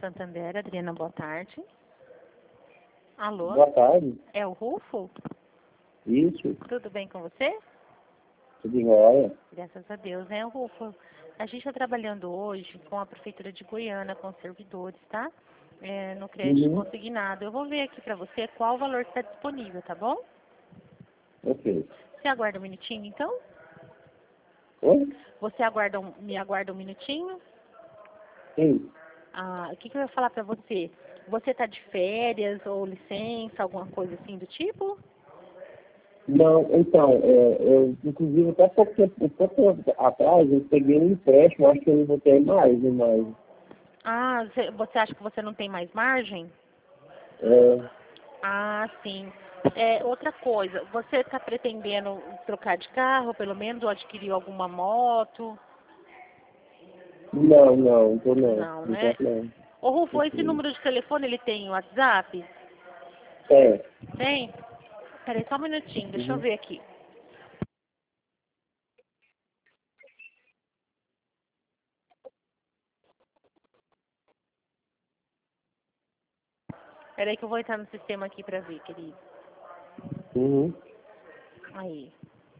Santander, Adriana, boa tarde. Alô? Boa tarde. É o Rufo? Isso, Tudo bem com você? tudo em hora. Graças a Deus, né, Rufo? A gente está trabalhando hoje com a Prefeitura de Goiânia, com servidores, tá? No crédito consignado. Eu vou ver aqui para você qual o valor que está disponível, tá bom? Ok. Você aguarda um minutinho, então? Oi? Você me aguarda um minutinho? Sim. O que eu ia falar para você? Você está de férias ou licença, alguma coisa assim do tipo? Não, então, eu, inclusive, até um pouco tempo atrás, eu peguei um empréstimo, acho que eu não vou ter mais, né, mas... Você acha que você não tem mais margem? É, Sim. Outra coisa, você está pretendendo trocar de carro, pelo menos, ou adquirir alguma moto? não tô não. Não, Não né? posso não. Ô, Rufo, esse Ok. número de telefone, ele tem WhatsApp? É. Tem? Peraí, só um minutinho, deixa eu Uhum. ver aqui. Peraí que eu vou entrar no sistema aqui pra ver, querido. Uhum. Aí.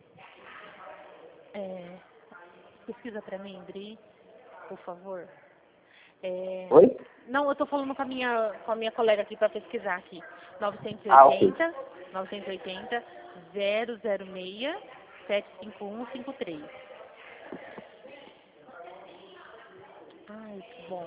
Pesquisa pra mim, Dri, por favor. Oi? Não, eu tô falando com a minha colega aqui pra pesquisar aqui. Ok. 980 006 75153. Ai, que bom.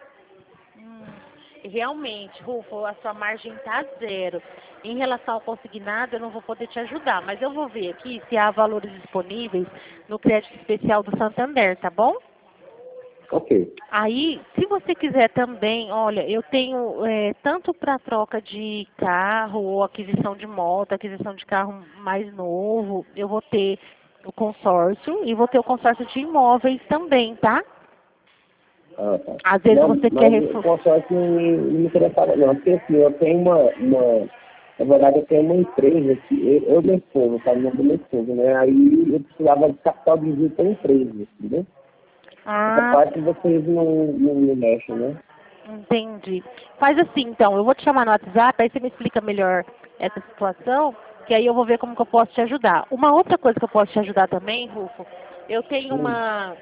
Realmente, Rufo, a sua margem tá zero. Em relação ao consignado, eu não vou poder te ajudar, mas eu vou ver aqui se há valores disponíveis no crédito especial do Santander, tá bom? Ok. Aí, se você quiser também, olha, eu tenho tanto para troca de carro ou aquisição de moto, aquisição de carro mais novo, eu vou ter o consórcio e vou ter o consórcio de imóveis também, tá? Ah, tá. Às vezes Não, você quer mas o consórcio não me interessava não, porque assim, eu tenho na verdade eu tenho uma empresa que eu minha esposa, tá no nome da minha esposa, né? Aí eu precisava de capital de giro para a empresa, entendeu? Essa Ah, parte vocês não mexem, né? entendi. Faz assim, então, eu vou te chamar no WhatsApp, aí você me explica melhor essa situação, que aí eu vou ver como que eu posso te ajudar. Uma outra coisa que eu posso te ajudar também, Rufo, eu tenho Hum,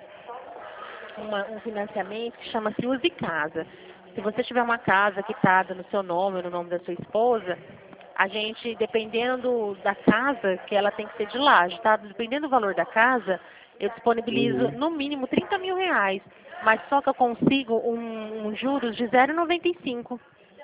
um financiamento que chama-se Use Casa. Se você tiver uma casa quitada no seu nome ou no nome da sua esposa, a gente, dependendo da casa, que ela tem que ser de laje, tá? Dependendo do valor da casa, eu disponibilizo uhum. no mínimo 30 mil reais, mas só que eu consigo um juros de 0,95.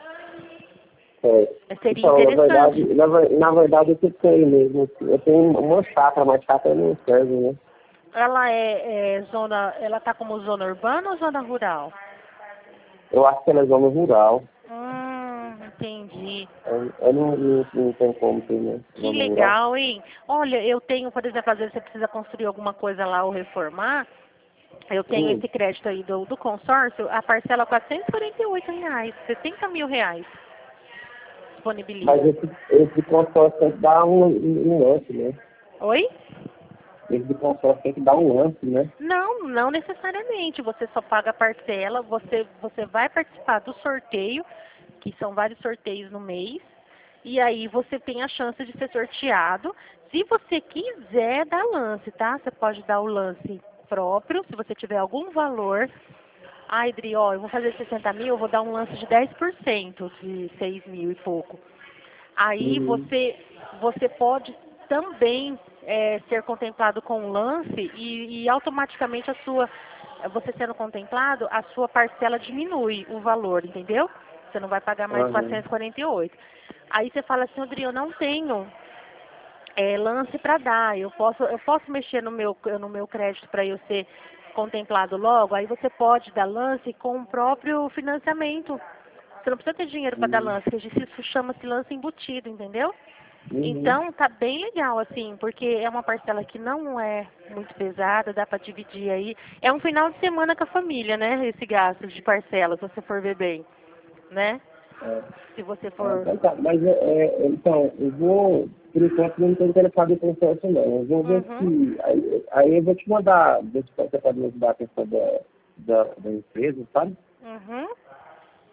É. Seria Então, interessante. na verdade, o que eu tenho mesmo? Eu tenho uma chácara, mas chácara não serve, né? Ela ela tá como zona urbana ou zona rural? Eu acho que ela é zona rural. Entendi. Eu não tenho como ter, né? Que Zona rural. legal, hein? Olha, eu tenho, por exemplo, às vezes você precisa construir alguma coisa lá ou reformar. Eu tenho Hum. esse crédito aí do consórcio, a parcela R$ 448 reais, 70 mil reais Mas disponibiliza. esse consórcio tem que dar um lance, né? Oi? Esse consórcio tem que dar um lance, né? Não, não necessariamente. Você só paga a parcela, você vai participar do sorteio, que são vários sorteios no mês, e aí você tem a chance de ser sorteado. Se você quiser dar lance, tá? Você pode dar o lance próprio, se você tiver algum valor. Ai, Dri, ó, eu vou fazer 60 mil, eu vou dar um lance de 10% de 6 mil e pouco. Aí Uhum. você pode também ser contemplado com um lance e automaticamente você sendo contemplado, a sua parcela diminui o valor, entendeu? Você não vai pagar mais Aham. 448. Aí você fala assim, Rodrigo, eu não tenho lance para dar, eu posso mexer no meu crédito para eu ser contemplado logo, aí você pode dar lance com o próprio financiamento. Você não precisa ter dinheiro para dar Uhum. lance, porque isso chama-se lance embutido, entendeu? Uhum. Então tá bem legal, assim, porque é uma parcela que não é muito pesada, dá para dividir aí. É um final de semana com a família, né? Esse gasto de parcela, se você for ver bem, né? É. Se você Ah, for. então tá. Mas, então, eu vou, por enquanto, não estou interessado em consórcio, não. Eu vou ver Uhum. se... Aí eu vou te mandar, ver se você pode me ajudar a questão da empresa, sabe? Uhum.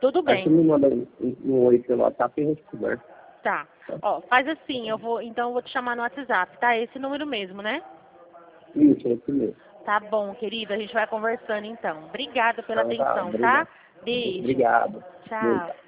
Tudo Aí você bem. me manda um oi pelo WhatsApp e a gente conversa. Tá. Ó, faz assim, então eu vou te chamar no WhatsApp, tá? Esse número mesmo, né? Isso, é isso mesmo. Tá bom, querida. A gente vai conversando então. Obrigada pela Então, tá, atenção, tá? obrigado. Beijo. Obrigado. Beijo. Tchau.